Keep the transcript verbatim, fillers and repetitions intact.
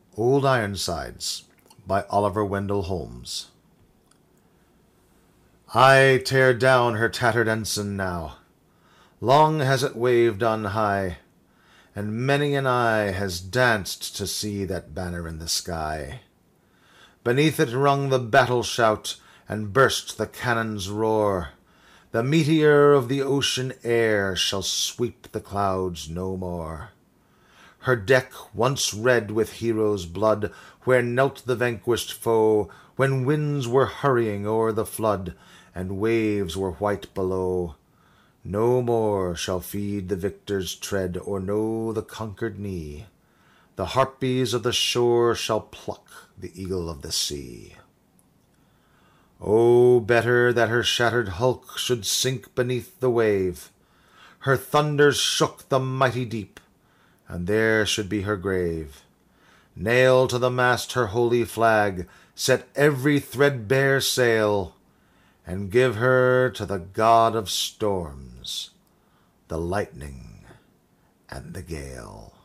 Old Ironsides by Oliver Wendell Holmes. I tear down her tattered ensign now. Long has it waved on high, and many an eye has danced to see that banner in the sky. Beneath it rung the battle shout, and burst the cannon's roar. The meteor of the ocean air shall sweep the clouds no more. Her deck, once red with heroes' blood, where knelt the vanquished foe, when winds were hurrying o'er the flood, and waves were white below, no more shall feed the victor's tread, or know the conquered knee. The harpies of the shore shall pluck the eagle of the sea. Oh, better that her shattered hulk should sink beneath the wave. Her thunders shook the mighty deep, and there should be her grave. Nail to the mast her holy flag, set every threadbare sail, and give her to the God of storms, the lightning and the gale.